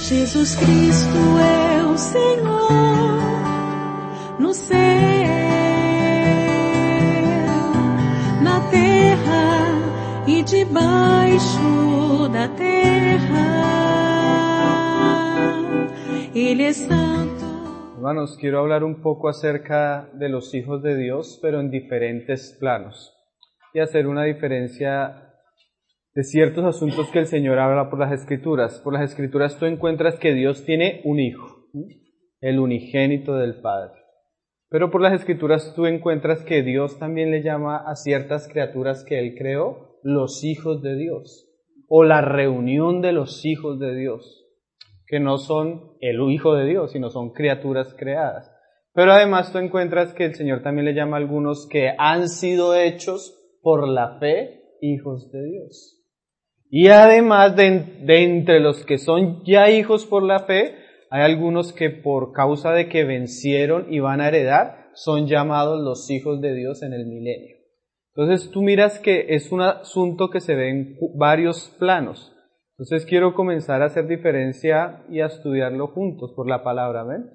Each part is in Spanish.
Jesus Cristo é o Senhor no céu, na terra e debaixo da terra. Él es santo. Hermanos, quiero hablar un poco acerca de los hijos de Dios, pero en diferentes planos, y hacer una diferencia de ciertos asuntos que el Señor habla por las Escrituras. Por las Escrituras tú encuentras que Dios tiene un hijo, el unigénito del Padre. Pero por las Escrituras tú encuentras que Dios también le llama a ciertas criaturas que Él creó los hijos de Dios, o la reunión de los hijos de Dios, que no son el hijo de Dios, sino son criaturas creadas. Pero además tú encuentras que el Señor también le llama a algunos que han sido hechos por la fe hijos de Dios. Y además de entre los que son ya hijos por la fe, hay algunos que por causa de que vencieron y van a heredar, son llamados los hijos de Dios en el milenio. Entonces tú miras que es un asunto que se ve en varios planos. Entonces quiero comenzar a hacer diferencia y a estudiarlo juntos por la palabra, ¿ven?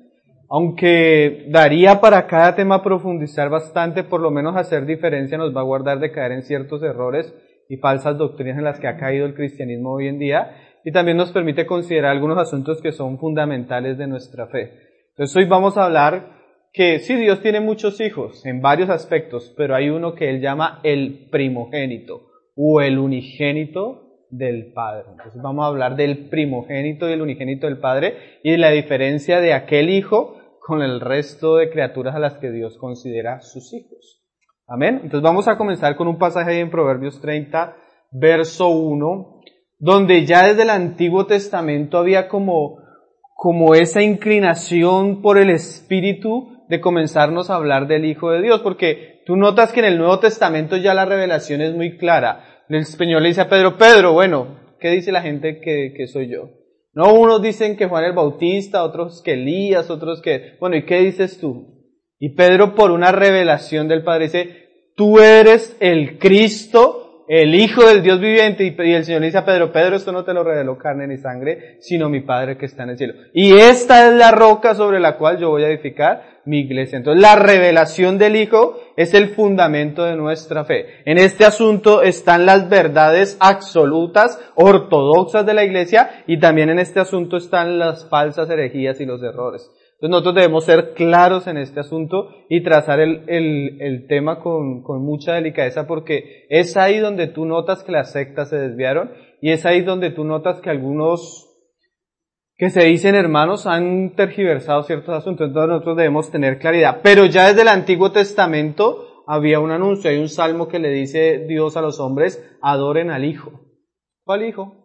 Aunque daría para cada tema profundizar bastante, por lo menos hacer diferencia nos va a guardar de caer en ciertos errores y falsas doctrinas en las que ha caído el cristianismo hoy en día, y también nos permite considerar algunos asuntos que son fundamentales de nuestra fe. Entonces hoy vamos a hablar que sí, Dios tiene muchos hijos en varios aspectos, pero hay uno que Él llama el primogénito o el unigénito del Padre. Entonces vamos a hablar del primogénito y el unigénito del Padre y de la diferencia de aquel hijo con el resto de criaturas a las que Dios considera sus hijos. Amén. Entonces vamos a comenzar con un pasaje en Proverbios 30, verso 1, donde ya desde el Antiguo Testamento había como esa inclinación por el Espíritu de comenzarnos a hablar del Hijo de Dios, porque tú notas que en el Nuevo Testamento ya la revelación es muy clara. El Señor le dice a Pedro, Pedro, bueno, ¿qué dice la gente que soy yo? No, unos dicen que Juan el Bautista, otros que Elías, otros que, bueno, ¿y qué dices tú? Y Pedro, por una revelación del Padre, dice, tú eres el Cristo, el Hijo del Dios viviente. Y el Señor le dice a Pedro, Pedro, esto no te lo reveló carne ni sangre, sino mi Padre que está en el cielo. Y esta es la roca sobre la cual yo voy a edificar mi iglesia. Entonces, la revelación del Hijo es el fundamento de nuestra fe. En este asunto están las verdades absolutas, ortodoxas de la iglesia, y también en este asunto están las falsas herejías y los errores. Entonces nosotros debemos ser claros en este asunto y trazar el tema con mucha delicadeza, porque es ahí donde tú notas que las sectas se desviaron y es ahí donde tú notas que algunos que se dicen hermanos han tergiversado ciertos asuntos. Entonces nosotros debemos tener claridad. Pero ya desde el Antiguo Testamento había un anuncio, hay un salmo que le dice Dios a los hombres, adoren al Hijo. ¿Cuál Hijo?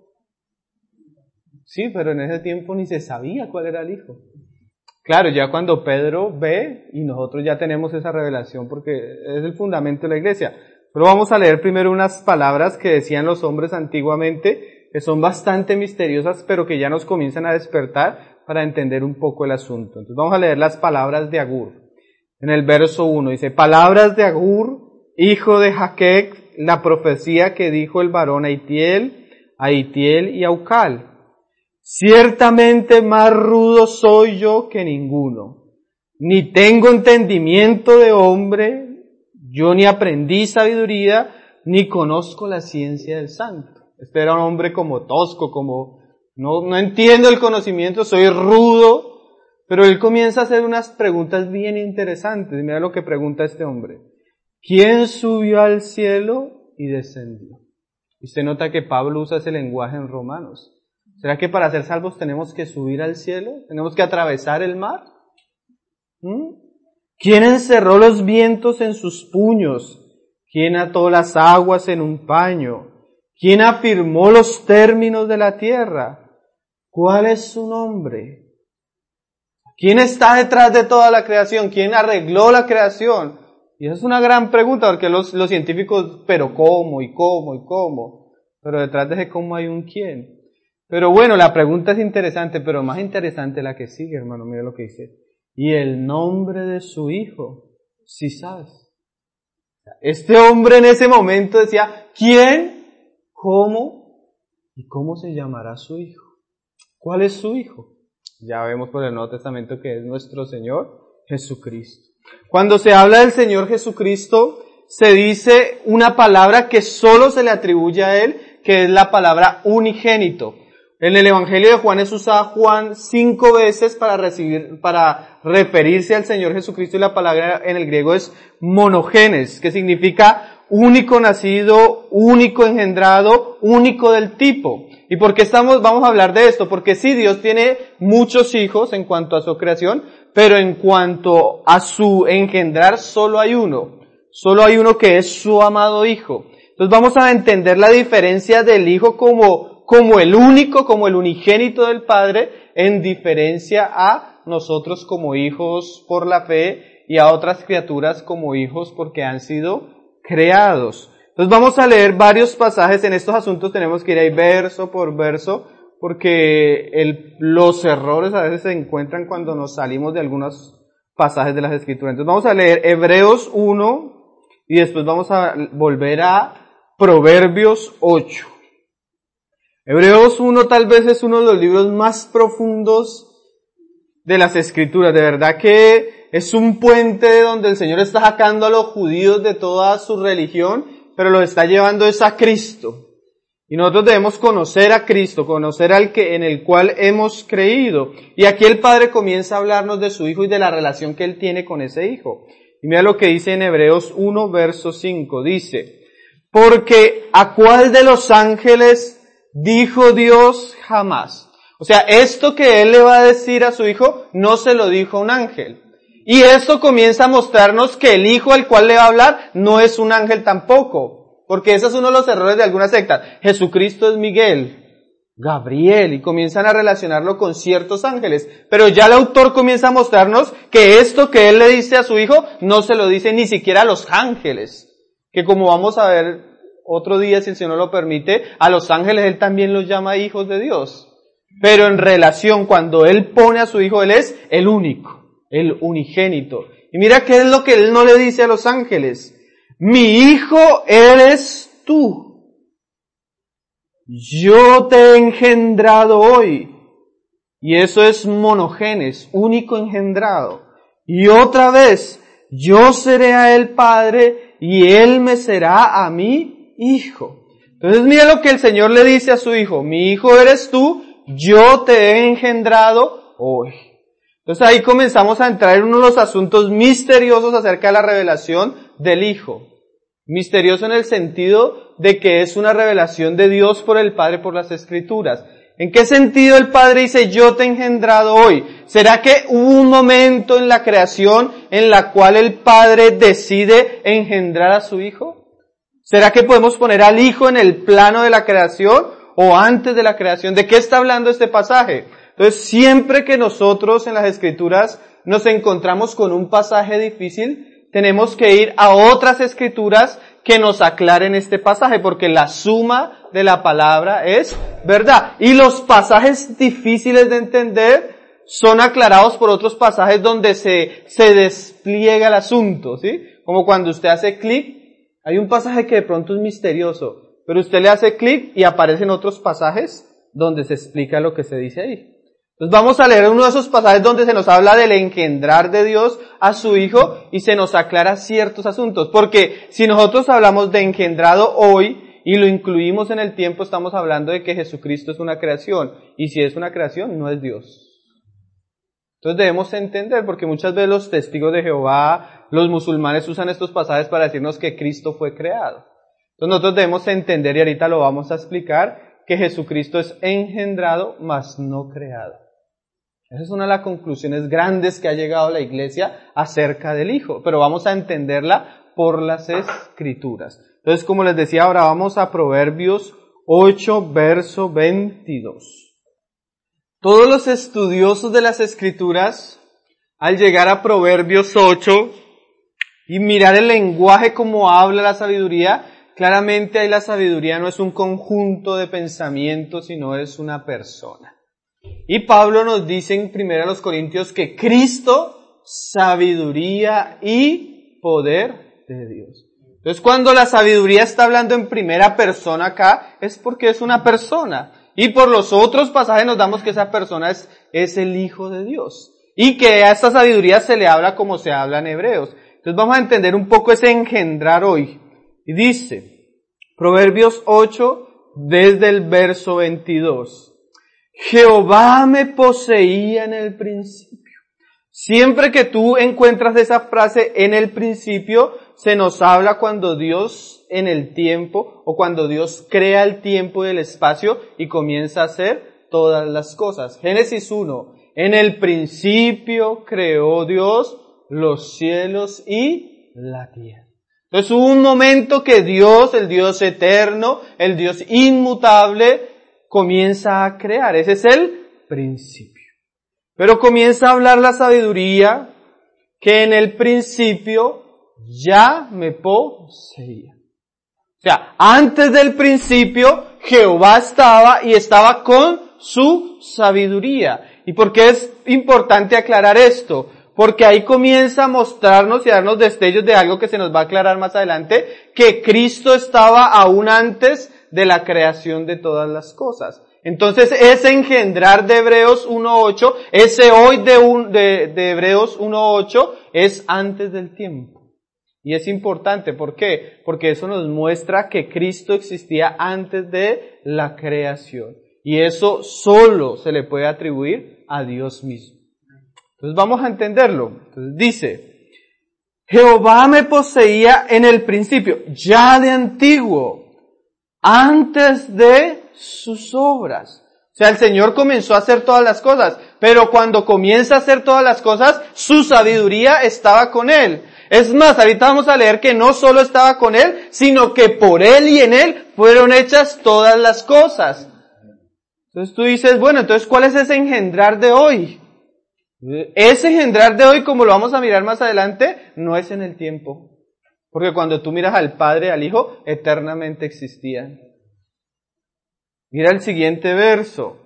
Sí, pero en ese tiempo ni se sabía cuál era el Hijo. Claro, ya cuando Pedro ve, y nosotros ya tenemos esa revelación porque es el fundamento de la iglesia. Pero vamos a leer primero unas palabras que decían los hombres antiguamente, que son bastante misteriosas, pero que ya nos comienzan a despertar para entender un poco el asunto. Entonces vamos a leer las palabras de Agur. En el verso 1 dice, palabras de Agur, hijo de Jaquec, la profecía que dijo el varón a Itiel y a Ucal. Ciertamente más rudo soy yo que ninguno, ni tengo entendimiento de hombre, yo ni aprendí sabiduría, ni conozco la ciencia del santo. Este era un hombre como tosco, como no entiendo el conocimiento, soy rudo, pero él comienza a hacer unas preguntas bien interesantes. Mira lo que pregunta este hombre. ¿Quién subió al cielo y descendió? Y se nota que Pablo usa ese lenguaje en Romanos. ¿Será que para ser salvos tenemos que subir al cielo? ¿Tenemos que atravesar el mar? ¿Quién encerró los vientos en sus puños? ¿Quién ató las aguas en un paño? ¿Quién afirmó los términos de la tierra? ¿Cuál es su nombre? ¿Quién está detrás de toda la creación? ¿Quién arregló la creación? Y esa es una gran pregunta, porque los científicos, pero ¿cómo? ¿Y cómo? ¿Y cómo? Pero detrás de ese cómo hay un quién. Pero bueno, la pregunta es interesante, pero más interesante la que sigue, hermano. Mira lo que dice. Y el nombre de su hijo, ¿sí sabes? Este hombre en ese momento decía, ¿quién? ¿Cómo? ¿Y cómo se llamará su hijo? ¿Cuál es su Hijo? Ya vemos por el Nuevo Testamento que es nuestro Señor Jesucristo. Cuando se habla del Señor Jesucristo, se dice una palabra que solo se le atribuye a Él, que es la palabra unigénito. En el Evangelio de Juan es usada Juan 5 veces para referirse al Señor Jesucristo, y la palabra en el griego es monogenes, que significa único nacido, único engendrado, único del tipo. ¿Y por qué vamos a hablar de esto? Porque sí, Dios tiene muchos hijos en cuanto a su creación, pero en cuanto a su engendrar solo hay uno. Solo hay uno que es su amado Hijo. Entonces vamos a entender la diferencia del Hijo como el único, como el unigénito del Padre, en diferencia a nosotros como hijos por la fe y a otras criaturas como hijos porque han sido creados. Entonces vamos a leer varios pasajes. En estos asuntos tenemos que ir ahí verso por verso, porque los errores a veces se encuentran cuando nos salimos de algunos pasajes de las Escrituras. Entonces vamos a leer Hebreos 1 y después vamos a volver a Proverbios 8. Hebreos 1 tal vez es uno de los libros más profundos de las Escrituras. De verdad que es un puente donde el Señor está sacando a los judíos de toda su religión, pero los está llevando es a Cristo. Y nosotros debemos conocer a Cristo, conocer en el cual hemos creído. Y aquí el Padre comienza a hablarnos de su Hijo y de la relación que Él tiene con ese Hijo. Y mira lo que dice en Hebreos 1, verso 5. Dice, porque ¿a cuál de los ángeles dijo Dios jamás? O sea, esto que Él le va a decir a su Hijo, no se lo dijo a un ángel. Y esto comienza a mostrarnos que el Hijo al cual le va a hablar no es un ángel tampoco. Porque ese es uno de los errores de algunas sectas. Jesucristo es Miguel, Gabriel, y comienzan a relacionarlo con ciertos ángeles. Pero ya el autor comienza a mostrarnos que esto que Él le dice a su Hijo, no se lo dice ni siquiera a los ángeles. Que como vamos a ver otro día, si el Señor lo permite, a los ángeles Él también los llama hijos de Dios. Pero en relación, cuando Él pone a su Hijo, Él es el único, el unigénito. Y mira qué es lo que Él no le dice a los ángeles. Mi Hijo eres tú. Yo te he engendrado hoy. Y eso es monogenes, único engendrado. Y otra vez, yo seré a Él Padre y Él me será a mí Hijo. Entonces mira lo que el Señor le dice a su Hijo. Mi Hijo eres tú, yo te he engendrado hoy. Entonces ahí comenzamos a entrar en uno de los asuntos misteriosos acerca de la revelación del Hijo. Misterioso en el sentido de que es una revelación de Dios por el Padre por las Escrituras. ¿En qué sentido el Padre dice yo te he engendrado hoy? ¿Será que hubo un momento en la creación en la cual el Padre decide engendrar a su Hijo? ¿Será que podemos poner al Hijo en el plano de la creación o antes de la creación? ¿De qué está hablando este pasaje? Entonces, siempre que nosotros en las Escrituras nos encontramos con un pasaje difícil, tenemos que ir a otras Escrituras que nos aclaren este pasaje, porque la suma de la palabra es verdad. Y los pasajes difíciles de entender son aclarados por otros pasajes donde se despliega el asunto, ¿sí? Como cuando usted hace clic, hay un pasaje que de pronto es misterioso, pero usted le hace clic y aparecen otros pasajes donde se explica lo que se dice ahí. Entonces vamos a leer uno de esos pasajes donde se nos habla del engendrar de Dios a su Hijo y se nos aclara ciertos asuntos. Porque si nosotros hablamos de engendrado hoy y lo incluimos en el tiempo, estamos hablando de que Jesucristo es una creación. Y si es una creación, no es Dios. Entonces debemos entender, porque muchas veces los testigos de Jehová, los musulmanes usan estos pasajes para decirnos que Cristo fue creado. Entonces nosotros debemos entender, y ahorita lo vamos a explicar, que Jesucristo es engendrado, mas no creado. Esa es una de las conclusiones grandes que ha llegado la Iglesia acerca del Hijo, pero vamos a entenderla por las Escrituras. Entonces, como les decía, ahora vamos a Proverbios 8, verso 22. Todos los estudiosos de las Escrituras, al llegar a Proverbios 8 y mirar el lenguaje como habla la sabiduría, claramente ahí la sabiduría no es un conjunto de pensamientos, sino es una persona. Y Pablo nos dice en 1 Corintios que Cristo, sabiduría y poder de Dios. Entonces cuando la sabiduría está hablando en primera persona acá, es porque es una persona. Y por los otros pasajes nos damos que esa persona es el Hijo de Dios. Y que a esta sabiduría se le habla como se habla en Hebreos. Entonces vamos a entender un poco ese engendrar hoy. Y dice, Proverbios 8, desde el verso 22. Jehová me poseía en el principio. Siempre que tú encuentras esa frase en el principio, se nos habla cuando Dios en el tiempo o cuando Dios crea el tiempo y el espacio y comienza a hacer todas las cosas. Génesis 1. En el principio creó Dios los cielos y la tierra. Entonces hubo un momento que Dios, el Dios eterno, el Dios inmutable, comienza a crear. Ese es el principio. Pero comienza a hablar la sabiduría que en el principio ya me poseía. O sea, antes del principio Jehová estaba con su sabiduría. ¿Y por qué es importante aclarar esto? Porque ahí comienza a mostrarnos y a darnos destellos de algo que se nos va a aclarar más adelante, que Cristo estaba aún antes de la creación de todas las cosas. Entonces ese engendrar de Hebreos 1.8, ese hoy de Hebreos 1.8 es antes del tiempo. Y es importante, ¿por qué? Porque eso nos muestra que Cristo existía antes de la creación. Y eso solo se le puede atribuir a Dios mismo. Entonces vamos a entenderlo. Entonces dice, Jehová me poseía en el principio, ya de antiguo, antes de sus obras. O sea, el Señor comenzó a hacer todas las cosas, pero cuando comienza a hacer todas las cosas, su sabiduría estaba con Él. Es más, ahorita vamos a leer que no solo estaba con Él, sino que por Él y en Él fueron hechas todas las cosas. Entonces tú dices, bueno, entonces ¿cuál es ese engendrar de hoy? Ese engendrar de hoy, como lo vamos a mirar más adelante, no es en el tiempo. Porque cuando tú miras al Padre, al Hijo, eternamente existían. Mira el siguiente verso.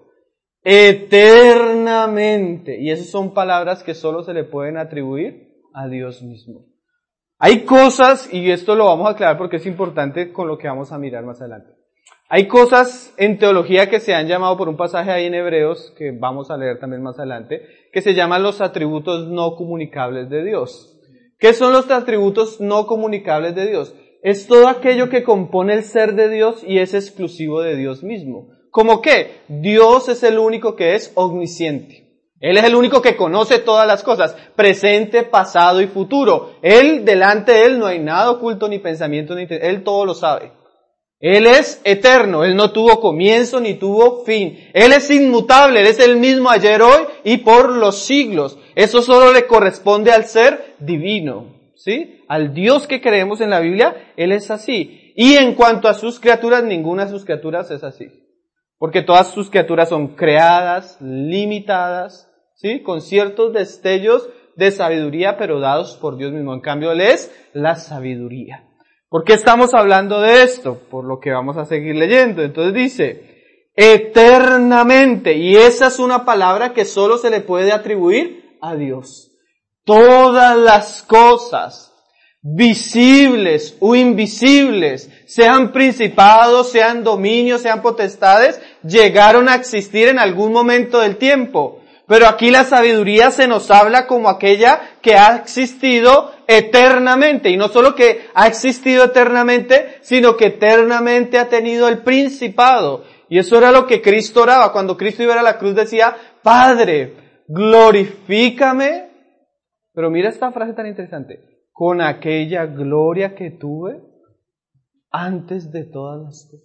Eternamente. Y esas son palabras que solo se le pueden atribuir a Dios mismo. Hay cosas, y esto lo vamos a aclarar porque es importante con lo que vamos a mirar más adelante. Hay cosas en teología que se han llamado por un pasaje ahí en Hebreos, que vamos a leer también más adelante, que se llaman los atributos no comunicables de Dios. ¿Qué son los atributos no comunicables de Dios? Es todo aquello que compone el ser de Dios y es exclusivo de Dios mismo. ¿Cómo qué? Dios es el único que es omnisciente. Él es el único que conoce todas las cosas, presente, pasado y futuro. Delante de Él no hay nada oculto ni pensamiento, Él todo lo sabe. Él es eterno, Él no tuvo comienzo ni tuvo fin. Él es inmutable, Él es el mismo ayer, hoy y por los siglos. Eso solo le corresponde al ser divino, ¿sí? Al Dios que creemos en la Biblia, Él es así. Y en cuanto a sus criaturas, ninguna de sus criaturas es así. Porque todas sus criaturas son creadas, limitadas, ¿sí? Con ciertos destellos de sabiduría, pero dados por Dios mismo. En cambio, Él es la sabiduría. ¿Por qué estamos hablando de esto? Por lo que vamos a seguir leyendo. Entonces dice, eternamente, y esa es una palabra que solo se le puede atribuir a Dios. Todas las cosas, visibles o invisibles, sean principados, sean dominios, sean potestades, llegaron a existir en algún momento del tiempo. Pero aquí la sabiduría se nos habla como aquella que ha existido eternamente. Y no solo que ha existido eternamente, sino que eternamente ha tenido el principado. Y eso era lo que Cristo oraba. Cuando Cristo iba a la cruz decía, Padre, glorifícame. Pero mira esta frase tan interesante. Con aquella gloria que tuve antes de todas las cosas.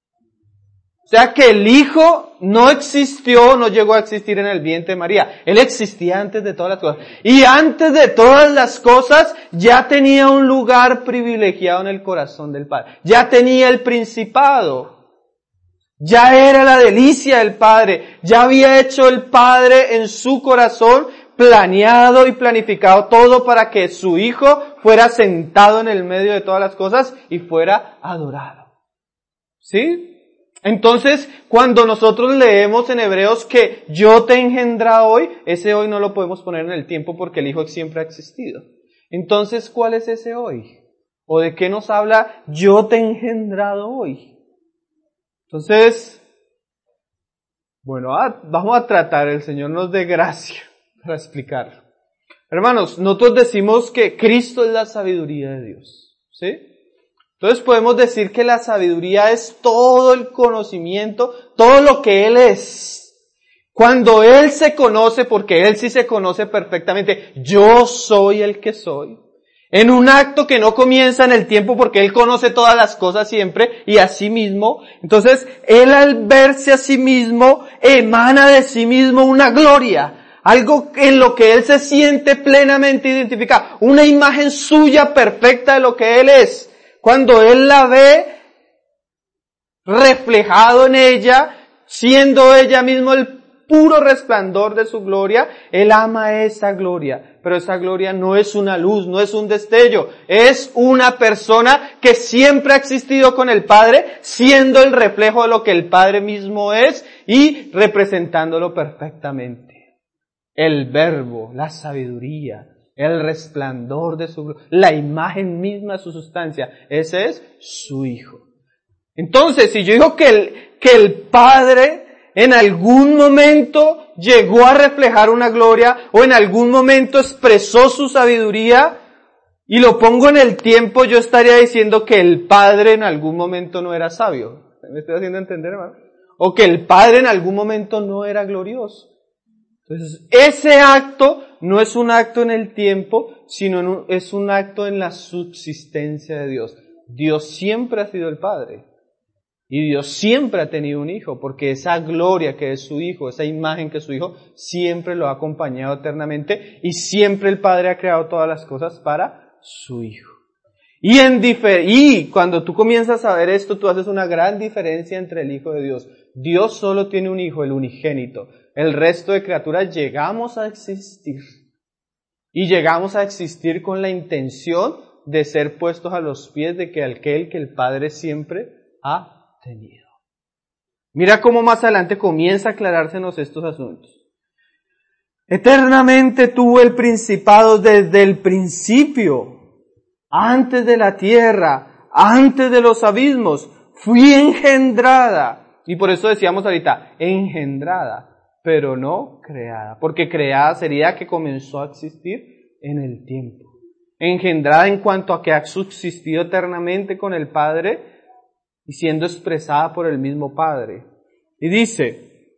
O sea que el Hijo no existió, no llegó a existir en el vientre de María. Él existía antes de todas las cosas. Y antes de todas las cosas ya tenía un lugar privilegiado en el corazón del Padre. Ya tenía el principado. Ya era la delicia del Padre. Ya había hecho el Padre en su corazón, planeado y planificado todo para que su Hijo fuera sentado en el medio de todas las cosas y fuera adorado. ¿Sí? Entonces, cuando nosotros leemos en Hebreos que yo te he engendrado hoy, ese hoy no lo podemos poner en el tiempo porque el Hijo siempre ha existido. Entonces, ¿cuál es ese hoy? ¿O de qué nos habla yo te he engendrado hoy? Entonces, Bueno, vamos a tratar, el Señor nos dé gracia para explicarlo. Hermanos, nosotros decimos que Cristo es la sabiduría de Dios, ¿sí? Entonces podemos decir que la sabiduría es todo el conocimiento, todo lo que Él es. Cuando Él se conoce, porque Él sí se conoce perfectamente, yo soy el que soy. En un acto que no comienza en el tiempo porque Él conoce todas las cosas siempre y a sí mismo. Entonces, Él al verse a sí mismo, emana de sí mismo una gloria. Algo en lo que Él se siente plenamente identificado. Una imagen suya perfecta de lo que Él es. Cuando Él la ve reflejado en ella, siendo ella misma el puro resplandor de su gloria, Él ama esa gloria, pero esa gloria no es una luz, no es un destello, es una persona que siempre ha existido con el Padre, siendo el reflejo de lo que el Padre mismo es y representándolo perfectamente. El verbo, la sabiduría, el resplandor de su gloria, la imagen misma de su sustancia, ese es su Hijo. Entonces, si yo digo que el Padre en algún momento llegó a reflejar una gloria o en algún momento expresó su sabiduría y lo pongo en el tiempo, yo estaría diciendo que el Padre en algún momento no era sabio. ¿Me estoy haciendo entender, hermano? O que el Padre en algún momento no era glorioso. Entonces, ese acto no es un acto en el tiempo, sino es un acto en la subsistencia de Dios. Dios siempre ha sido el Padre. Y Dios siempre ha tenido un Hijo, porque esa gloria que es su Hijo, esa imagen que es su Hijo, siempre lo ha acompañado eternamente y siempre el Padre ha creado todas las cosas para su Hijo. Y cuando tú comienzas a ver esto, tú haces una gran diferencia entre el Hijo de Dios. Dios solo tiene un Hijo, el unigénito. El resto de criaturas llegamos a existir. Y llegamos a existir con la intención de ser puestos a los pies de aquel que el Padre siempre ha tenido. Mira cómo más adelante comienza a aclarársenos estos asuntos. Eternamente tuvo el principado desde el principio, antes de la tierra, antes de los abismos, fui engendrada. Y por eso decíamos ahorita, engendrada, pero no creada, porque creada sería que comenzó a existir en el tiempo. Engendrada en cuanto a que ha subsistido eternamente con el Padre, y siendo expresada por el mismo Padre. Y dice,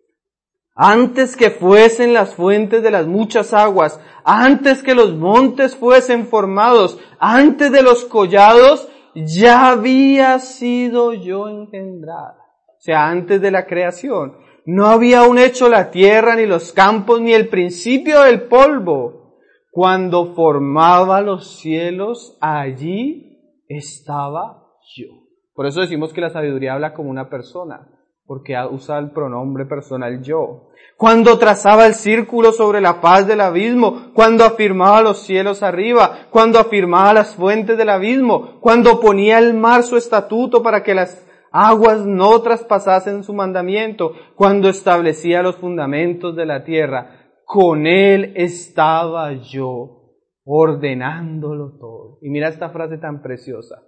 antes que fuesen las fuentes de las muchas aguas, antes que los montes fuesen formados, antes de los collados, ya había sido yo engendrada. O sea, antes de la creación. No había aún hecho la tierra, ni los campos, ni el principio del polvo. Cuando formaba los cielos, allí estaba yo. Por eso decimos que la sabiduría habla como una persona, porque usa el pronombre personal yo. Cuando trazaba el círculo sobre la faz del abismo, cuando afirmaba los cielos arriba, cuando afirmaba las fuentes del abismo, cuando ponía el mar su estatuto para que las aguas no traspasasen su mandamiento, cuando establecía los fundamentos de la tierra, con él estaba yo, ordenándolo todo. Y mira esta frase tan preciosa.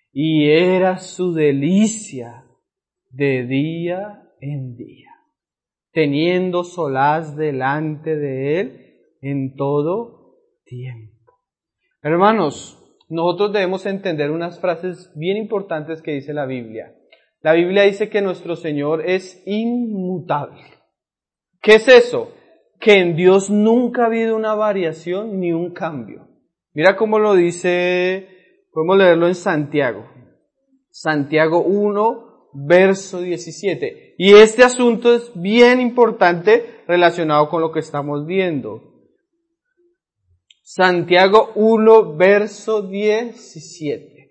Y era su delicia de día en día, teniendo solaz delante de él en todo tiempo. Hermanos, nosotros debemos entender unas frases bien importantes que dice la Biblia. La Biblia dice que nuestro Señor es inmutable. ¿Qué es eso? Que en Dios nunca ha habido una variación ni un cambio. Mira cómo lo dice. Podemos leerlo en Santiago. Santiago 1, verso 17. Y este asunto es bien importante relacionado con lo que estamos viendo. Santiago 1, verso 17.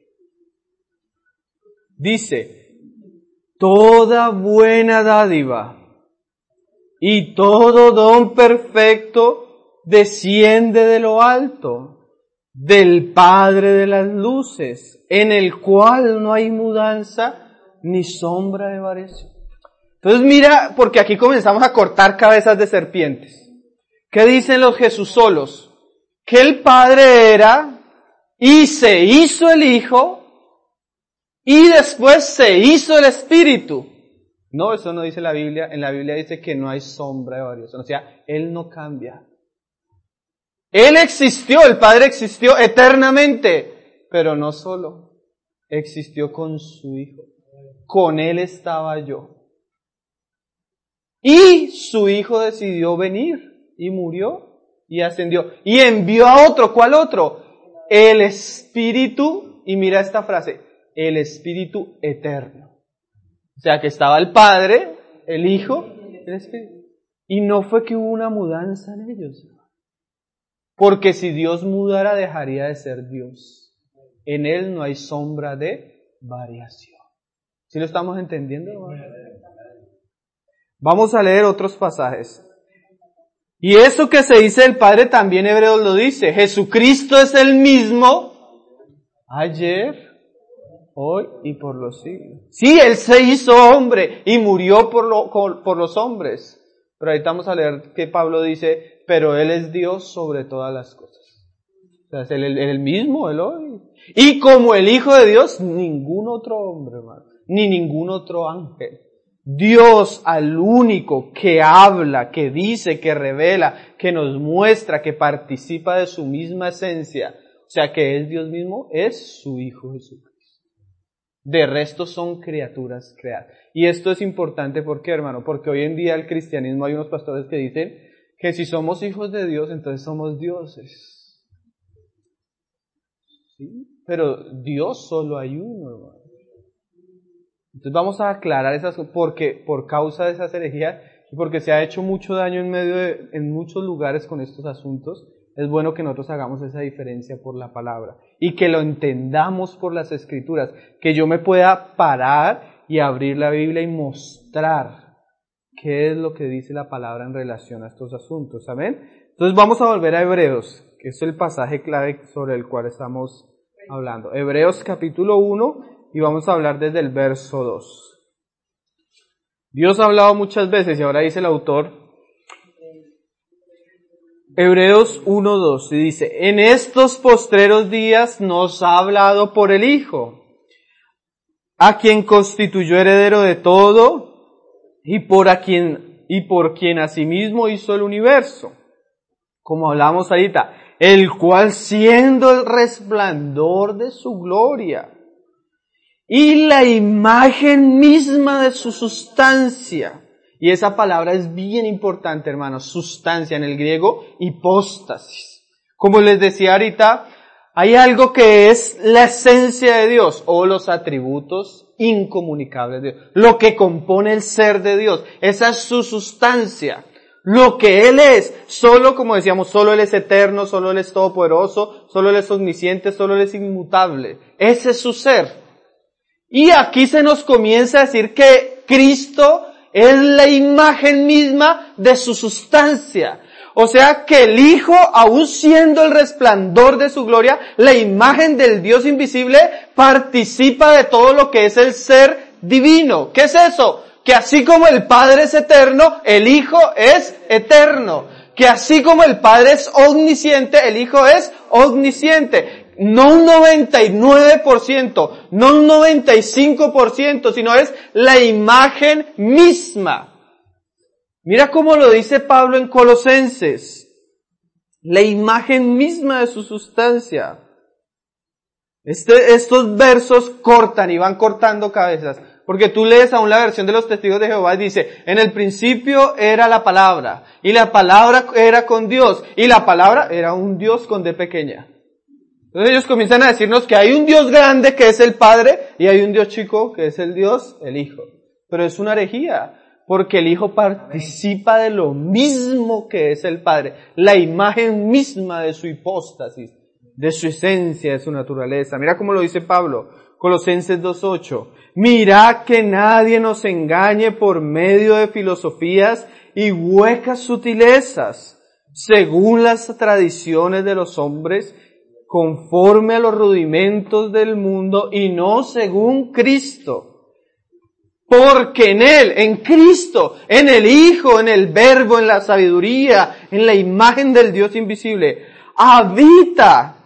Dice, toda buena dádiva y todo don perfecto desciende de lo alto, del Padre de las luces, en el cual no hay mudanza ni sombra de variación. Entonces mira, porque aquí comenzamos a cortar cabezas de serpientes. ¿Qué dicen los Jesúsolos? Que el Padre era, y se hizo el Hijo, y después se hizo el Espíritu. No, eso no dice la Biblia. En la Biblia dice que no hay sombra de variación. O sea, Él no cambia. Él existió, el Padre existió eternamente, pero no solo. Existió con su Hijo. Con Él estaba yo. Y su Hijo decidió venir y murió y ascendió. Y envió a otro. ¿Cuál otro? El Espíritu, y mira esta frase, el Espíritu eterno. O sea que estaba el Padre, el Hijo, el Espíritu. Y no fue que hubo una mudanza en ellos. Porque si Dios mudara, dejaría de ser Dios. En Él no hay sombra de variación. ¿Sí lo estamos entendiendo? Vamos a leer otros pasajes. Y eso que se dice del Padre también Hebreos lo dice. Jesucristo es el mismo ayer, hoy y por los siglos. Sí, Él se hizo hombre y murió por los hombres. Pero ahorita vamos a leer que Pablo dice, pero Él es Dios sobre todas las cosas. O sea, es el mismo, Él hoy. Y como el Hijo de Dios, ningún otro hombre, hermano, ni ningún otro ángel. Dios al único que habla, que dice, que revela, que nos muestra, que participa de su misma esencia, o sea que es Dios mismo, es su Hijo Jesucristo. De resto son criaturas creadas. Y esto es importante, ¿por qué, hermano? Porque hoy en día el cristianismo hay unos pastores que dicen que si somos hijos de Dios, entonces somos dioses. ¿Sí? Pero Dios solo hay uno, hermano. Entonces vamos a aclarar esas cosas, porque por causa de esas herejías y porque se ha hecho mucho daño en muchos lugares con estos asuntos, es bueno que nosotros hagamos esa diferencia por la palabra y que lo entendamos por las Escrituras, que yo me pueda parar y abrir la Biblia y mostrar qué es lo que dice la palabra en relación a estos asuntos. ¿Amén? Entonces vamos a volver a Hebreos, que es el pasaje clave sobre el cual estamos hablando. Hebreos capítulo 1. Y vamos a hablar desde el verso 2. Dios ha hablado muchas veces y ahora dice el autor, Hebreos 1:2, y dice, en estos postreros días nos ha hablado por el Hijo, a quien constituyó heredero de todo y por quien asimismo hizo el universo, como hablamos ahorita, el cual siendo el resplandor de su gloria, y la imagen misma de su sustancia. Y esa palabra es bien importante, hermanos. Sustancia en el griego, hipóstasis. Como les decía ahorita, hay algo que es la esencia de Dios o los atributos incomunicables de Dios. Lo que compone el ser de Dios. Esa es su sustancia. Lo que Él es. Solo, como decíamos, solo Él es eterno, solo Él es todopoderoso, solo Él es omnisciente, solo Él es inmutable. Ese es su ser. Y aquí se nos comienza a decir que Cristo es la imagen misma de su sustancia. O sea que el Hijo, aun siendo el resplandor de su gloria, la imagen del Dios invisible, participa de todo lo que es el ser divino. ¿Qué es eso? Que así como el Padre es eterno, el Hijo es eterno. Que así como el Padre es omnisciente, el Hijo es omnisciente. No un 99%, no un 95%, sino es la imagen misma. Mira cómo lo dice Pablo en Colosenses. La imagen misma de su sustancia. Estos versos cortan y van cortando cabezas. Porque tú lees aún la versión de los testigos de Jehová y dice, en el principio era la palabra, y la palabra era con Dios, y la palabra era un Dios con D pequeña. Entonces ellos comienzan a decirnos que hay un Dios grande que es el Padre y hay un Dios chico que es el Dios, el Hijo. Pero es una herejía, porque el Hijo participa de lo mismo que es el Padre, la imagen misma de su hipóstasis, de su esencia, de su naturaleza. Mira cómo lo dice Pablo, Colosenses 2:8. Mirad que nadie nos engañe por medio de filosofías y huecas sutilezas, según las tradiciones de los hombres, conforme a los rudimentos del mundo y no según Cristo. Porque en Él, en Cristo, en el Hijo, en el Verbo, en la sabiduría, en la imagen del Dios invisible, habita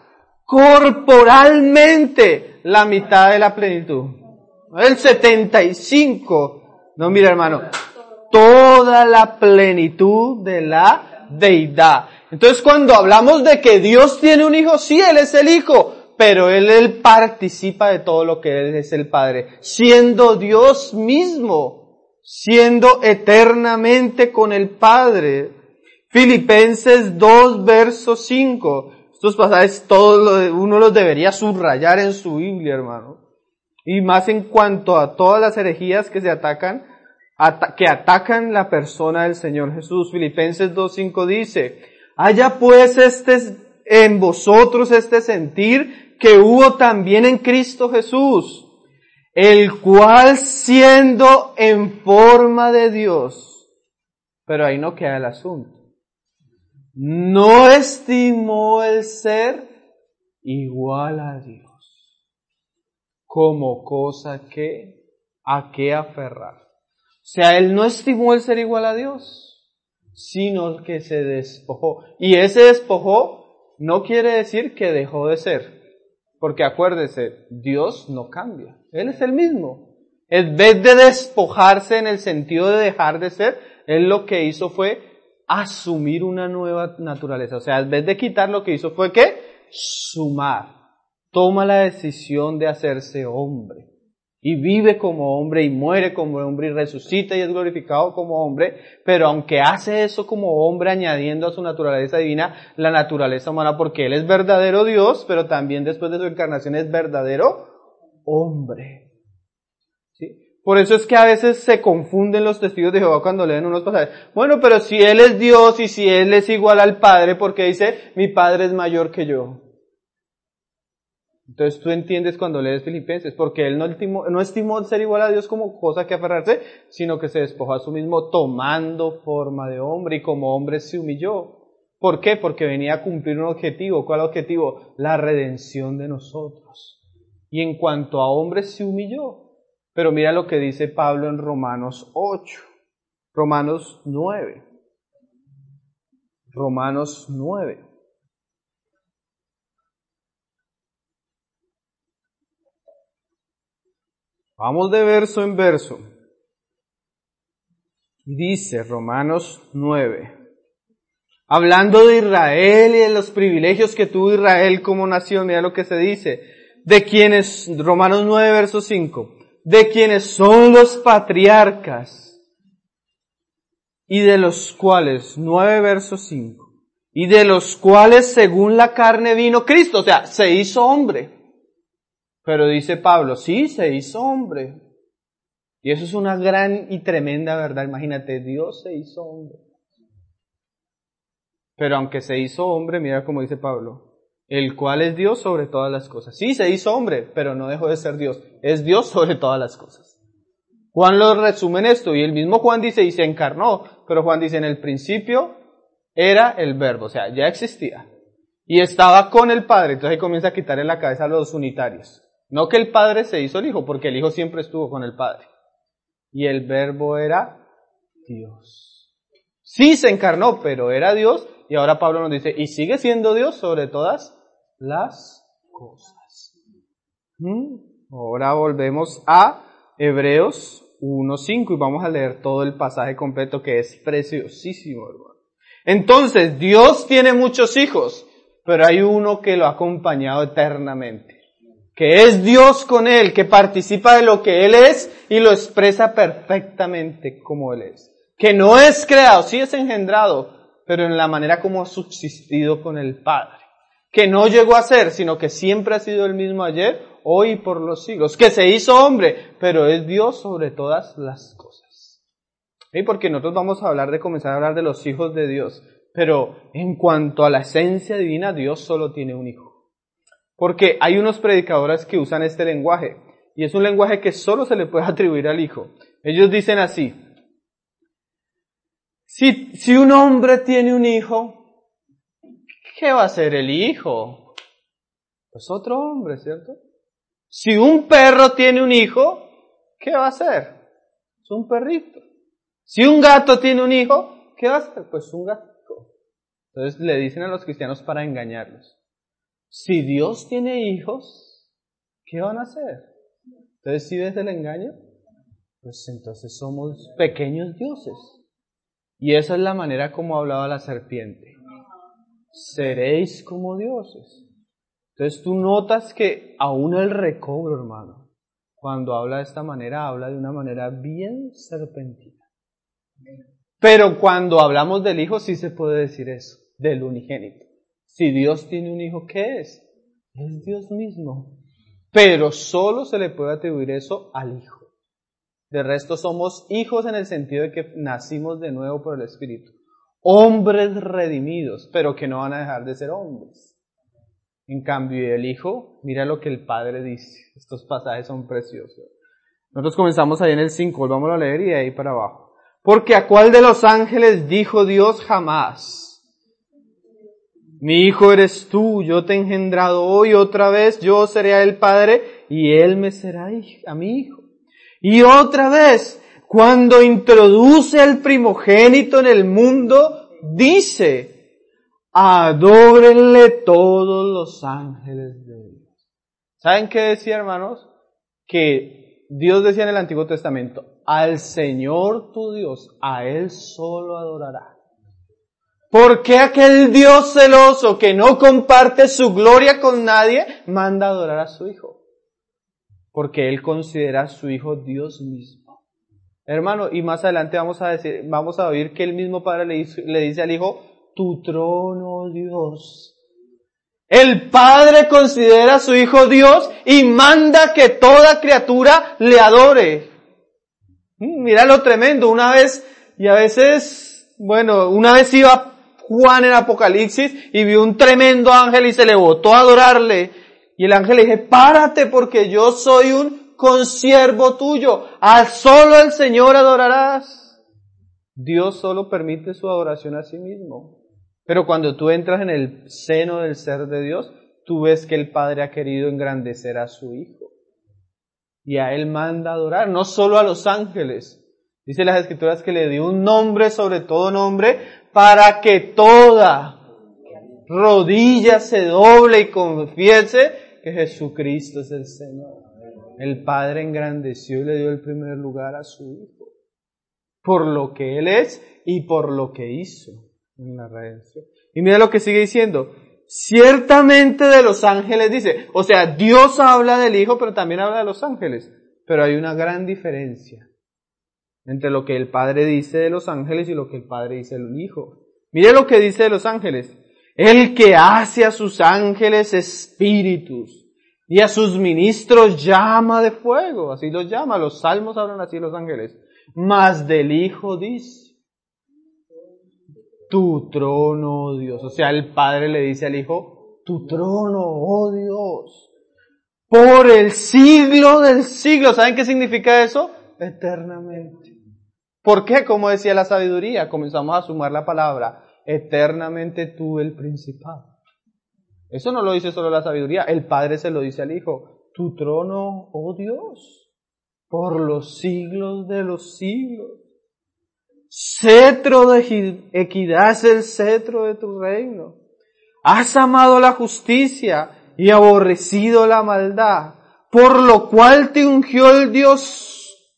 corporalmente la mitad de la plenitud. El 75 No, mira hermano, toda la plenitud de la deidad. Entonces cuando hablamos de que Dios tiene un hijo, sí, Él es el hijo, pero Él participa de todo lo que Él es el Padre, siendo Dios mismo, siendo eternamente con el Padre. Filipenses 2, verso 5. Estos pasajes uno los debería subrayar en su Biblia, hermano. Y más en cuanto a todas las herejías que atacan la persona del Señor Jesús. Filipenses 2:5 dice: haya pues en vosotros este sentir que hubo también en Cristo Jesús, el cual siendo en forma de Dios, pero ahí no queda el asunto, no estimó el ser igual a Dios como cosa a que aferrar. O sea, Él no estimó el ser igual a Dios, sino que se despojó. Y ese despojó no quiere decir que dejó de ser. Porque acuérdese, Dios no cambia. Él es el mismo. En vez de despojarse en el sentido de dejar de ser, Él lo que hizo fue asumir una nueva naturaleza. O sea, en vez de quitar, lo que hizo fue ¿qué? Sumar. Toma la decisión de hacerse hombre. Y vive como hombre y muere como hombre y resucita y es glorificado como hombre, pero aunque hace eso como hombre añadiendo a su naturaleza divina la naturaleza humana, porque Él es verdadero Dios, pero también después de su encarnación es verdadero hombre. ¿Sí? Por eso es que a veces se confunden los testigos de Jehová cuando leen unos pasajes. Bueno, pero si Él es Dios y si Él es igual al Padre, ¿por qué dice mi Padre es mayor que yo? Entonces tú entiendes cuando lees Filipenses, porque Él no estimó ser igual a Dios como cosa que aferrarse, sino que se despojó a sí mismo tomando forma de hombre y como hombre se humilló. ¿Por qué? Porque venía a cumplir un objetivo. ¿Cuál objetivo? La redención de nosotros. Y en cuanto a hombre se humilló. Pero mira lo que dice Pablo en Romanos 8, Romanos 9. Romanos 9. Vamos de verso en verso. Y dice Romanos 9, hablando de Israel y de los privilegios que tuvo Israel como nación, mira lo que se dice, de quienes, Romanos 9, verso 5, de quienes son los patriarcas, y de los cuales, 9, verso 5, y de los cuales según la carne vino Cristo, o sea, se hizo hombre. Pero dice Pablo, sí, se hizo hombre. Y eso es una gran y tremenda verdad. Imagínate, Dios se hizo hombre. Pero aunque se hizo hombre, mira como dice Pablo, el cual es Dios sobre todas las cosas. Sí, se hizo hombre, pero no dejó de ser Dios. Es Dios sobre todas las cosas. Juan lo resume en esto, y el mismo Juan dice, y se encarnó. Pero Juan dice, en el principio era el verbo, o sea, ya existía. Y estaba con el Padre. Entonces ahí comienza a quitarle la cabeza a los unitarios. No que el Padre se hizo el Hijo, porque el Hijo siempre estuvo con el Padre. Y el Verbo era Dios. Sí se encarnó, pero era Dios. Y ahora Pablo nos dice, y sigue siendo Dios sobre todas las cosas. Ahora volvemos a Hebreos 1:5 y vamos a leer todo el pasaje completo que es preciosísimo, hermano. Entonces, Dios tiene muchos hijos, pero hay uno que lo ha acompañado eternamente. Que es Dios con Él, que participa de lo que Él es y lo expresa perfectamente como Él es. Que no es creado, sí es engendrado, pero en la manera como ha subsistido con el Padre. Que no llegó a ser, sino que siempre ha sido el mismo ayer, hoy y por los siglos. Que se hizo hombre, pero es Dios sobre todas las cosas. ¿Sí? Porque nosotros vamos a comenzar a hablar de los hijos de Dios. Pero en cuanto a la esencia divina, Dios solo tiene un hijo. Porque hay unos predicadores que usan este lenguaje, y es un lenguaje que solo se le puede atribuir al Hijo. Ellos dicen así, si un hombre tiene un hijo, ¿qué va a hacer el hijo? Pues otro hombre, ¿cierto? Si un perro tiene un hijo, ¿qué va a hacer? Es un perrito. Si un gato tiene un hijo, ¿qué va a hacer? Pues un gato. Entonces le dicen a los cristianos para engañarlos. Si Dios tiene hijos, ¿qué van a hacer? Entonces, ¿sí ves el engaño? pues entonces somos pequeños dioses. Y esa es la manera como hablaba la serpiente. Seréis como dioses. Entonces tú notas que aún el recobro, hermano, cuando habla de esta manera, habla de una manera bien serpentina. Pero cuando hablamos del Hijo sí se puede decir eso, del unigénito. Si Dios tiene un Hijo, ¿qué es? Es Dios mismo. Pero solo se le puede atribuir eso al Hijo. De resto somos hijos en el sentido de que nacimos de nuevo por el Espíritu. Hombres redimidos, pero que no van a dejar de ser hombres. En cambio, el Hijo, mira lo que el Padre dice. Estos pasajes son preciosos. Nosotros comenzamos ahí en el 5, volvamos a leer y de ahí para abajo. Porque ¿a cuál de los ángeles dijo Dios jamás? Mi hijo eres tú, yo te he engendrado hoy, otra vez yo seré a él padre y él me será a mi hijo. Y otra vez, cuando introduce al primogénito en el mundo, dice, adórenle todos los ángeles de Dios. ¿Saben qué decía, hermanos? Que Dios decía en el Antiguo Testamento, al Señor tu Dios, a Él solo adorará. ¿Por qué aquel Dios celoso que no comparte su gloria con nadie, manda a adorar a su Hijo? Porque Él considera a su Hijo Dios mismo. Hermano, y más adelante vamos a oír que el mismo Padre le dice al Hijo, tu trono, Dios. El Padre considera a su Hijo Dios y manda que toda criatura le adore. Mira lo tremendo, una vez iba Juan en Apocalipsis y vio un tremendo ángel y se le botó a adorarle. Y el ángel le dije, párate porque yo soy un consiervo tuyo, a solo el Señor adorarás. Dios solo permite su adoración a sí mismo. Pero cuando tú entras en el seno del ser de Dios, tú ves que el Padre ha querido engrandecer a su Hijo. Y a Él manda a adorar, no solo a los ángeles. Dice las Escrituras que le dio un nombre sobre todo nombre para que toda rodilla se doble y confiese que Jesucristo es el Señor. El Padre engrandeció y le dio el primer lugar a su Hijo. Por lo que Él es y por lo que hizo en la redención. Y mira lo que sigue diciendo. Ciertamente de los ángeles dice. O sea, Dios habla del Hijo, pero también habla de los ángeles. Pero hay una gran diferencia entre lo que el Padre dice de los ángeles y lo que el Padre dice del Hijo. Mire lo que dice de los ángeles. El que hace a sus ángeles espíritus y a sus ministros llama de fuego. Así los llama. Los salmos hablan así los ángeles. Mas del Hijo dice, tu trono, oh Dios. O sea, el Padre le dice al Hijo, tu trono, oh Dios, por el siglo del siglo. ¿Saben qué significa eso? Eternamente. ¿Por qué? Como decía la sabiduría, comenzamos a sumar la palabra, eternamente tú el principado. Eso no lo dice solo la sabiduría, el Padre se lo dice al Hijo, tu trono, oh Dios, por los siglos de los siglos. Cetro de equidad es el cetro de tu reino. Has amado la justicia y aborrecido la maldad, por lo cual te ungió el Dios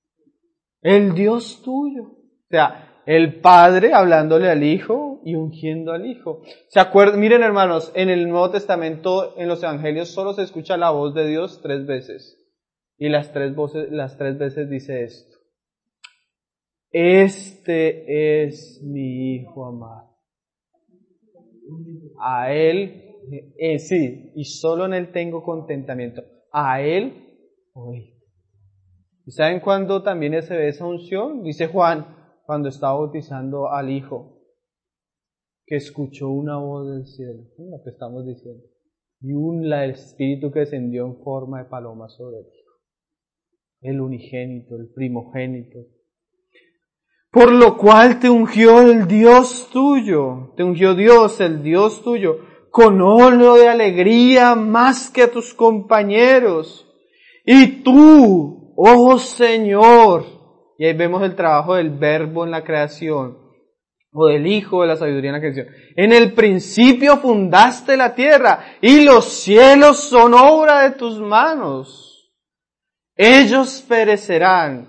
tuyo. O sea, el Padre hablándole al Hijo y ungiendo al Hijo. ¿Se acuerdan? Miren, hermanos, en el Nuevo Testamento, en los Evangelios, solo se escucha la voz de Dios 3 veces. Y las tres veces dice esto. Este es mi Hijo amado. A Él, sí, y solo en Él tengo contentamiento. A Él oí. ¿Y saben cuándo también se ve esa unción? Dice Juan, cuando estaba bautizando al Hijo, que escuchó una voz del cielo, lo que estamos diciendo, y el Espíritu que descendió en forma de paloma sobre el Hijo. El unigénito, el primogénito. Por lo cual te ungió el Dios tuyo, te ungió Dios, el Dios tuyo, con óleo de alegría más que a tus compañeros. Y tú, oh Señor, y ahí vemos el trabajo del Verbo en la creación, o del Hijo de la sabiduría en la creación. En el principio fundaste la tierra, y los cielos son obra de tus manos. Ellos perecerán,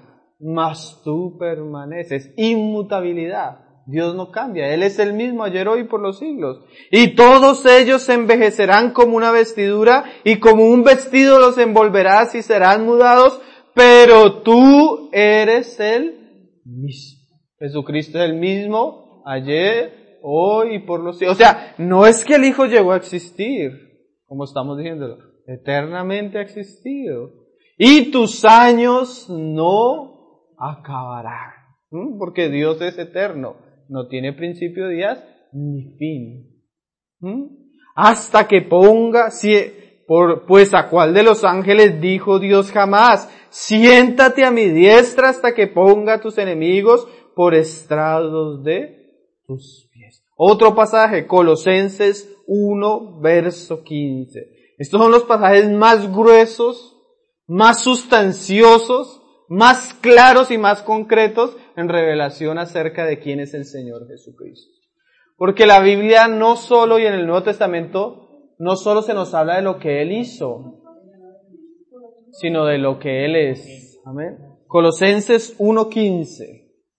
mas tú permaneces. Inmutabilidad. Dios no cambia, Él es el mismo ayer, hoy, por los siglos. Y todos ellos se envejecerán como una vestidura, y como un vestido los envolverás y serán mudados, pero tú eres el mismo. Jesucristo es el mismo ayer, hoy y por los siglos. O sea, no es que el Hijo llegó a existir, como estamos diciéndolo, eternamente ha existido. Y tus años no acabarán, porque Dios es eterno. No tiene principio de días ni fin. Hasta que ponga, pues a cuál de los ángeles dijo Dios jamás, siéntate a mi diestra hasta que ponga a tus enemigos por estrados de tus pies. Otro pasaje, Colosenses 1, verso 15. Estos son los pasajes más gruesos, más sustanciosos, más claros y más concretos en revelación acerca de quién es el Señor Jesucristo. Porque la Biblia no solo, y en el Nuevo Testamento, no solo se nos habla de lo que Él hizo, sino de lo que Él es. Amén. Colosenses 1:15.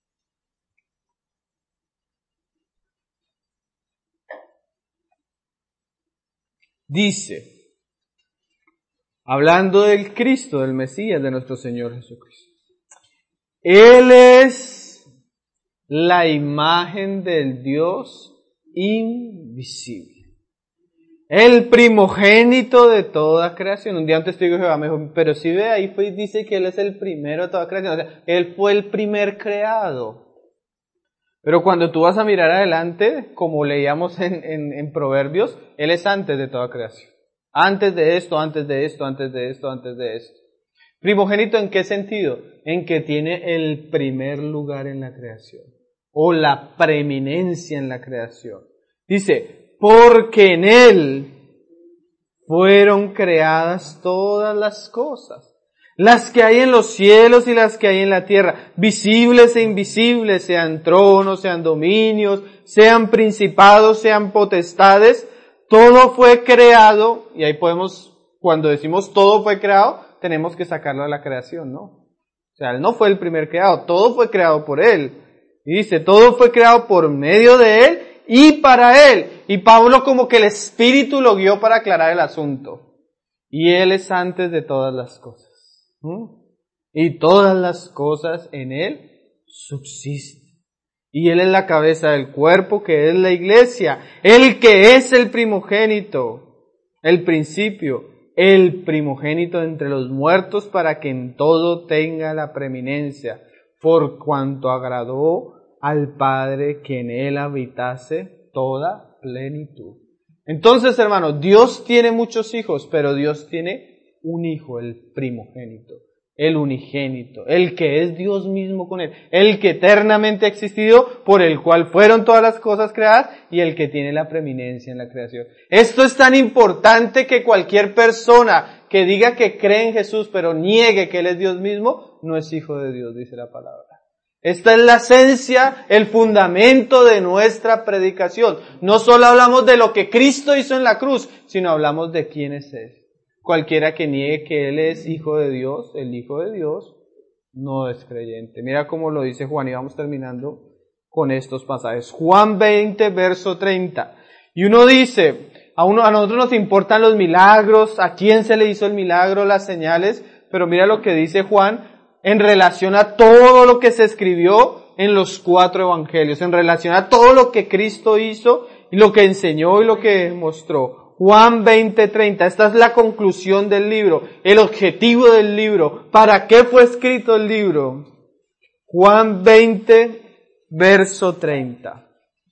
Dice, hablando del Cristo, del Mesías, de nuestro Señor Jesucristo. Él es la imagen del Dios invisible, el primogénito de toda creación. Un día antes te digo, Jehová me dijo, pero si ve ahí, pues dice que Él es el primero de toda creación. O sea, Él fue el primer creado. Pero cuando tú vas a mirar adelante, como leíamos en Proverbios, Él es antes de toda creación. Antes de esto, antes de esto, antes de esto, antes de esto. ¿Primogénito en qué sentido? En que tiene el primer lugar en la creación, o la preeminencia en la creación. Dice, porque en Él fueron creadas todas las cosas, las que hay en los cielos y las que hay en la tierra, visibles e invisibles, sean tronos, sean dominios, sean principados, sean potestades, todo fue creado, y ahí podemos, cuando decimos todo fue creado, tenemos que sacarlo de la creación, ¿no? O sea, Él no fue el primer creado, todo fue creado por Él. Y dice, todo fue creado por medio de Él y para Él. Y Pablo como que el Espíritu lo guió para aclarar el asunto. Y Él es antes de todas las cosas. Y todas las cosas en Él subsisten. Y Él es la cabeza del cuerpo, que es la iglesia. El que es el primogénito, el principio, el primogénito entre los muertos, para que en todo tenga la preeminencia, por cuanto agradó al Padre que en Él habitase toda plenitud. Entonces, hermanos, Dios tiene muchos hijos, pero Dios tiene un hijo, el primogénito, el unigénito, el que es Dios mismo con Él, el que eternamente ha existido, por el cual fueron todas las cosas creadas, y el que tiene la preeminencia en la creación. Esto es tan importante que cualquier persona que diga que cree en Jesús, pero niegue que Él es Dios mismo, no es hijo de Dios, dice la palabra. Esta es la esencia, el fundamento de nuestra predicación. No solo hablamos de lo que Cristo hizo en la cruz, sino hablamos de quién es Él. Cualquiera que niegue que Él es hijo de Dios, el hijo de Dios, no es creyente. Mira cómo lo dice Juan, y vamos terminando con estos pasajes. Juan 20, verso 30. Y uno dice, a nosotros nos importan los milagros, a quién se le hizo el milagro, las señales, pero mira lo que dice Juan en relación a todo lo que se escribió en los 4 evangelios, en relación a todo lo que Cristo hizo y lo que enseñó y lo que mostró. Juan 20:30, esta es la conclusión del libro, el objetivo del libro. ¿Para qué fue escrito el libro? Juan 20, verso 30.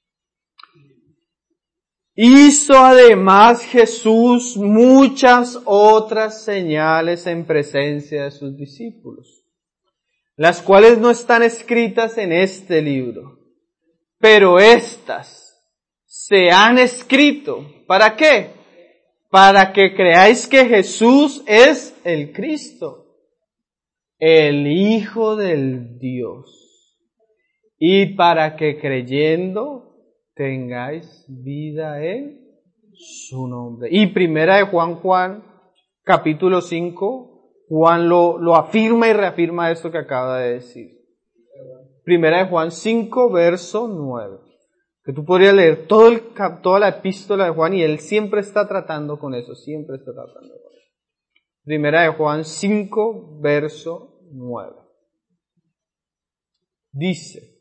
Hizo además Jesús muchas otras señales en presencia de sus discípulos, las cuales no están escritas en este libro, pero estas se han escrito. ¿Para qué? Para que creáis que Jesús es el Cristo, el Hijo del Dios, y para que creyendo tengáis vida en su nombre. Y primera de Juan, capítulo 5, Juan lo afirma y reafirma esto que acaba de decir. Primera de Juan 5, verso 9. Que tú podrías leer toda la epístola de Juan y él siempre está tratando con eso, siempre está tratando con eso. Primera de Juan 5, verso 9. Dice: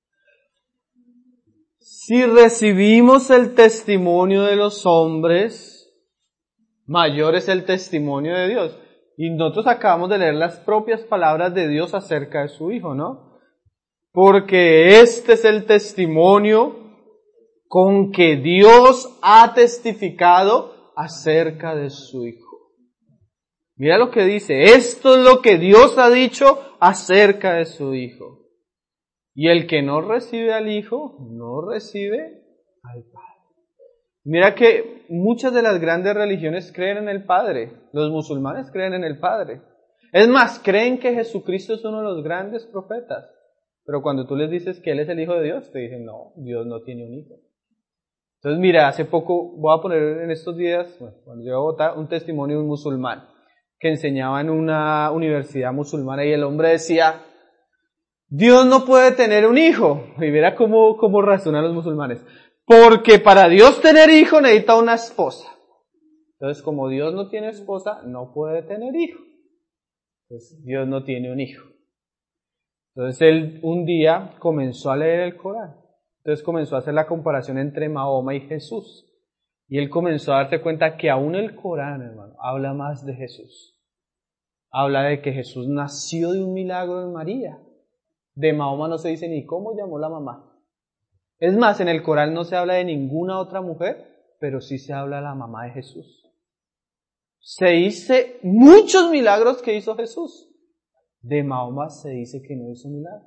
si recibimos el testimonio de los hombres, mayor es el testimonio de Dios. Y nosotros acabamos de leer las propias palabras de Dios acerca de su Hijo, ¿no? Porque este es el testimonio con que Dios ha testificado acerca de su Hijo. Mira lo que dice, esto es lo que Dios ha dicho acerca de su Hijo. Y el que no recibe al Hijo, no recibe al Padre. Mira que muchas de las grandes religiones creen en el Padre. Los musulmanes creen en el Padre. Es más, creen que Jesucristo es uno de los grandes profetas. Pero cuando tú les dices que Él es el Hijo de Dios, te dicen, no, Dios no tiene un hijo. Entonces mira, hace poco, voy a poner en estos días, cuando yo a Bogotá, un testimonio de un musulmán que enseñaba en una universidad musulmana y el hombre decía, Dios no puede tener un hijo. Y mira cómo razonan los musulmanes. Porque para Dios tener hijo necesita una esposa. Entonces, como Dios no tiene esposa, no puede tener hijo. Entonces, Dios no tiene un hijo. Entonces, él un día comenzó a leer el Corán. Entonces, comenzó a hacer la comparación entre Mahoma y Jesús. Y él comenzó a darse cuenta que aún el Corán, hermano, habla más de Jesús. Habla de que Jesús nació de un milagro en María. De Mahoma no se dice ni cómo llamó la mamá. Es más, en el Corán no se habla de ninguna otra mujer, pero sí se habla de la mamá de Jesús. Se dice muchos milagros que hizo Jesús. De Mahoma se dice que no hizo milagros.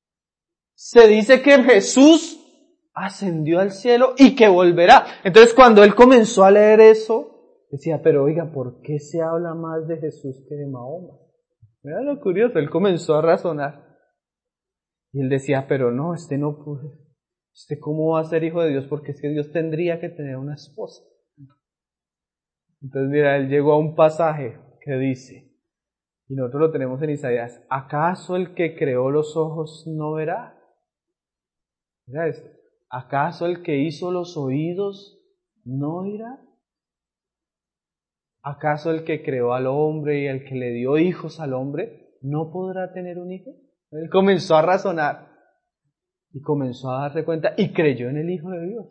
Se dice que Jesús ascendió al cielo y que volverá. Entonces cuando él comenzó a leer eso, decía, pero oiga, ¿por qué se habla más de Jesús que de Mahoma? Mira lo curioso, él comenzó a razonar. Y él decía, pero no, no puede. ¿Cómo va a ser hijo de Dios? Porque es que Dios tendría que tener una esposa. Entonces mira, él llegó a un pasaje que dice, y nosotros lo tenemos en Isaías, ¿acaso el que creó los ojos no verá? Mira esto, ¿acaso el que hizo los oídos no oirá? ¿Acaso el que creó al hombre y el que le dio hijos al hombre no podrá tener un hijo? Él comenzó a razonar y comenzó a darse cuenta y creyó en el Hijo de Dios.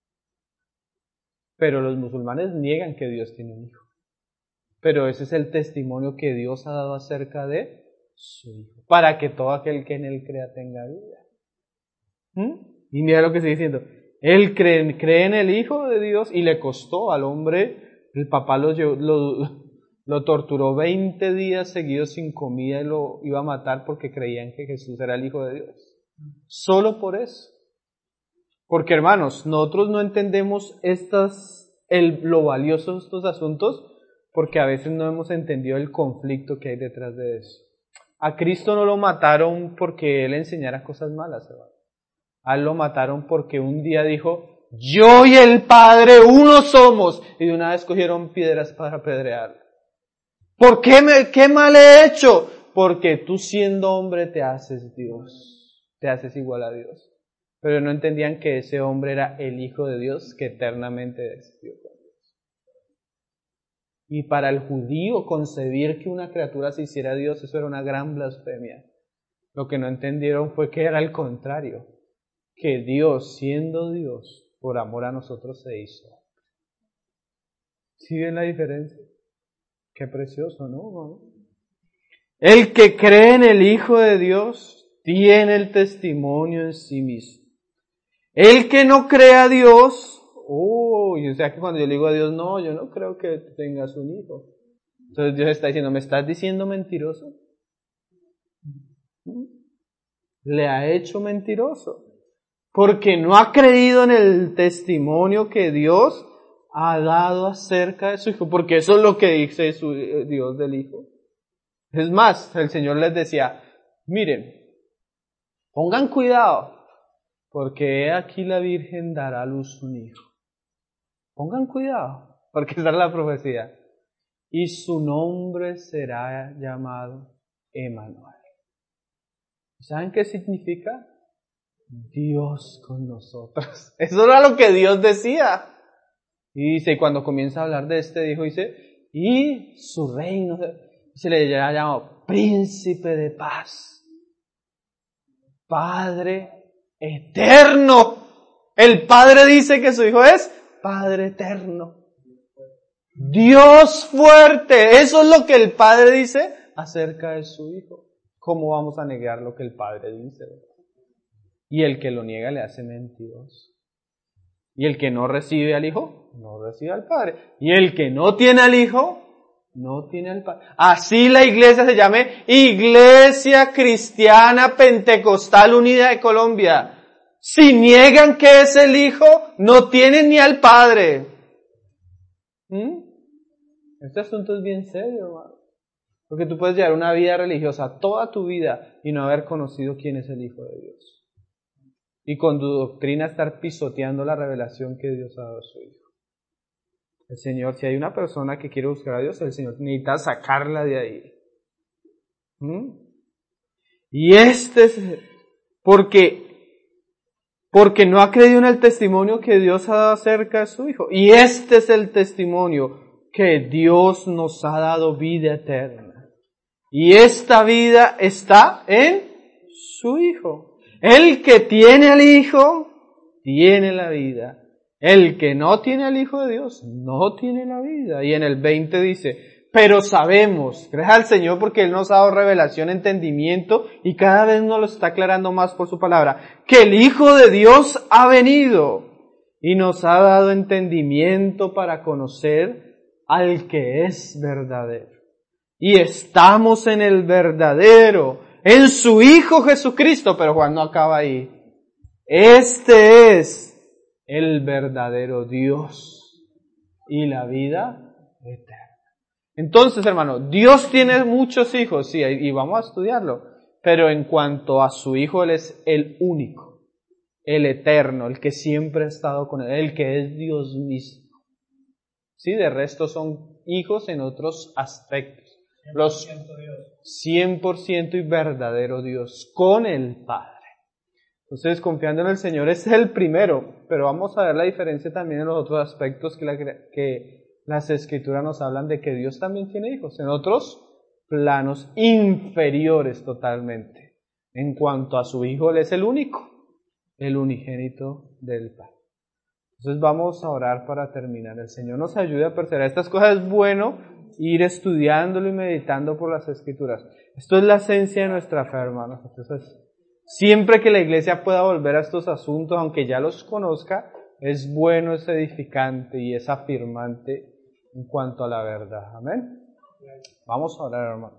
Pero los musulmanes niegan que Dios tiene un hijo. Pero ese es el testimonio que Dios ha dado acerca de su Hijo, para que todo aquel que en Él crea tenga vida. Y mira lo que sigue diciendo. Él cree en el Hijo de Dios y le costó al hombre, el papá lo torturó 20 días seguidos sin comida y lo iba a matar porque creían que Jesús era el Hijo de Dios. Solo por eso. Porque hermanos, nosotros no entendemos lo valioso de estos asuntos porque a veces no hemos entendido el conflicto que hay detrás de eso. A Cristo no lo mataron porque Él enseñara cosas malas, hermano. A Él lo mataron porque un día dijo, yo y el Padre uno somos, y de una vez cogieron piedras para apedrearlo. ¿Por qué qué mal he hecho? Porque tú siendo hombre te haces Dios. Te haces igual a Dios. Pero no entendían que ese hombre era el Hijo de Dios que eternamente existió con Dios. Y para el judío concebir que una criatura se hiciera Dios, eso era una gran blasfemia. Lo que no entendieron fue que era al contrario. Que Dios, siendo Dios, por amor a nosotros se hizo. ¿Sí ven la diferencia? Qué precioso, ¿no? El que cree en el Hijo de Dios tiene el testimonio en sí mismo. El que no cree a Dios, o sea que cuando yo le digo a Dios, no, yo no creo que tengas un hijo. Entonces Dios está diciendo, ¿me estás diciendo mentiroso? Le ha hecho mentiroso. Porque no ha creído en el testimonio que Dios ha dado acerca de su Hijo. Porque eso es lo que dice Dios del Hijo. Es más, el Señor les decía, miren, pongan cuidado, porque he aquí la Virgen dará a luz un hijo. Pongan cuidado, porque esa es la profecía. y su nombre será llamado Emmanuel. ¿Saben qué significa? Dios con nosotros. Eso era lo que Dios decía. Y dice, cuando comienza a hablar de este hijo, dice, y su reino se le llama príncipe de paz, Padre eterno. El Padre dice que su hijo es Padre eterno. Dios fuerte. Eso es lo que el Padre dice acerca de su hijo. ¿Cómo vamos a negar lo que el Padre dice? Y el que lo niega le hace mentiroso. Y el que no recibe al Hijo, no recibe al Padre. Y el que no tiene al Hijo, no tiene al Padre. Así la iglesia se llame Iglesia Cristiana Pentecostal Unida de Colombia. Si niegan que es el Hijo, no tienen ni al Padre. Este asunto es bien serio, hermano. Porque tú puedes llevar una vida religiosa toda tu vida y no haber conocido quién es el Hijo de Dios. Y con tu doctrina estar pisoteando la revelación que Dios ha dado a su Hijo. El Señor, si hay una persona que quiere buscar a Dios, el Señor necesita sacarla de ahí. Y este es porque no ha creído en el testimonio que Dios ha dado acerca de su Hijo. Y este es el testimonio, que Dios nos ha dado vida eterna. Y esta vida está en su Hijo. El que tiene al Hijo, tiene la vida. El que no tiene al Hijo de Dios, no tiene la vida. Y en el 20 dice, pero sabemos, gracias al Señor porque Él nos ha dado revelación, entendimiento, y cada vez nos lo está aclarando más por su palabra, que el Hijo de Dios ha venido y nos ha dado entendimiento para conocer al que es verdadero. Y estamos en el verdadero, en su Hijo Jesucristo, pero Juan no acaba ahí. Este es el verdadero Dios y la vida eterna. Entonces, hermano, Dios tiene muchos hijos, sí, y vamos a estudiarlo, pero en cuanto a su Hijo, Él es el único, el eterno, el que siempre ha estado con Él, el que es Dios mismo. Sí, de resto son hijos en otros aspectos. Los 100% y verdadero Dios con el Padre. Entonces, confiando en el Señor es el primero, pero vamos a ver la diferencia también en los otros aspectos que las Escrituras nos hablan de que Dios también tiene hijos, en otros planos inferiores totalmente. En cuanto a su Hijo, Él es el único, el unigénito del Padre. Entonces vamos a orar para terminar. El Señor nos ayude a perseverar. Estas cosas es bueno ir estudiándolo y meditando por las Escrituras. Esto es la esencia de nuestra fe, hermanos. Entonces, siempre que la iglesia pueda volver a estos asuntos, aunque ya los conozca, es bueno, es edificante y es afirmante en cuanto a la verdad. Amén. Vamos a orar, hermanos.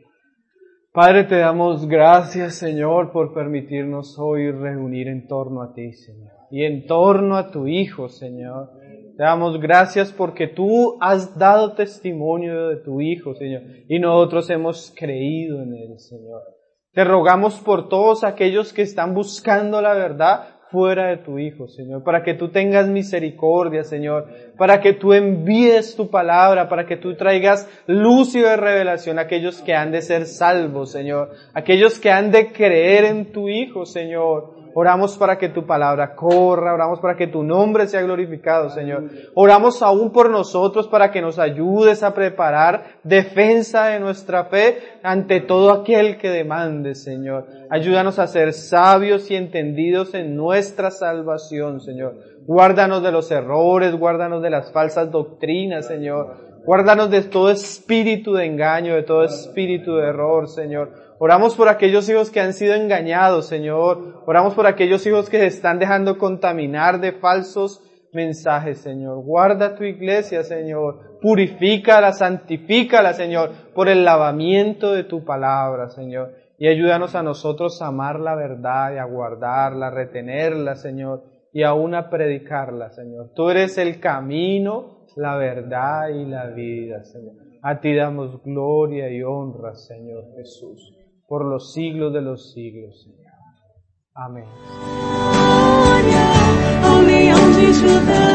Padre, te damos gracias, Señor, por permitirnos hoy reunir en torno a ti, Señor, y en torno a tu Hijo, Señor. Te damos gracias porque tú has dado testimonio de tu Hijo, Señor, y nosotros hemos creído en Él, Señor. Te rogamos por todos aquellos que están buscando la verdad fuera de tu Hijo, Señor, para que tú tengas misericordia, Señor, para que tú envíes tu palabra, para que tú traigas luz y revelación a aquellos que han de ser salvos, Señor, aquellos que han de creer en tu Hijo, Señor. Oramos para que tu palabra corra, oramos para que tu nombre sea glorificado, Señor. Oramos aún por nosotros para que nos ayudes a preparar defensa de nuestra fe ante todo aquel que demande, Señor. Ayúdanos a ser sabios y entendidos en nuestra salvación, Señor. Guárdanos de los errores, guárdanos de las falsas doctrinas, Señor. Guárdanos de todo espíritu de engaño, de todo espíritu de error, Señor. Oramos por aquellos hijos que han sido engañados, Señor. Oramos por aquellos hijos que se están dejando contaminar de falsos mensajes, Señor. Guarda tu iglesia, Señor. Purifícala, santifícala, Señor, por el lavamiento de tu palabra, Señor. Y ayúdanos a nosotros a amar la verdad y a guardarla, a retenerla, Señor, y aún a predicarla, Señor. Tú eres el camino, la verdad y la vida, Señor. A ti damos gloria y honra, Señor Jesús, por los siglos de los siglos, Señor. Amén. Ao leão de Judá.